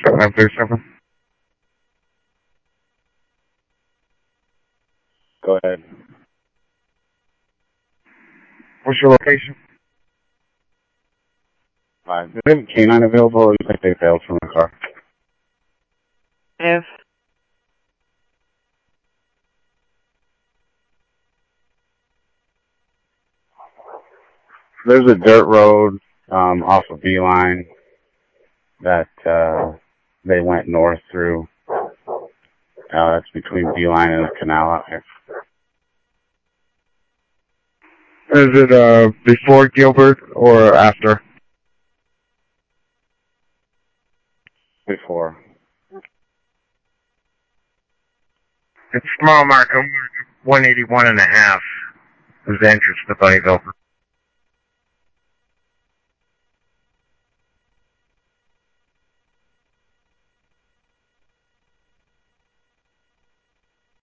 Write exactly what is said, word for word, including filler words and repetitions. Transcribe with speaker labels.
Speaker 1: nine three seven.
Speaker 2: Go ahead.
Speaker 1: What's your location?
Speaker 2: Five. Do they have a canine available, or do you think they failed from the car?
Speaker 3: If
Speaker 2: There's a dirt road um, off of Beeline that uh, they went north through. Uh, that's between Beeline and the canal out here.
Speaker 1: Is it uh, before Gilbert or after?
Speaker 2: Before.
Speaker 1: It's small marker one eighty-one and a half is the entrance to Bunnyville.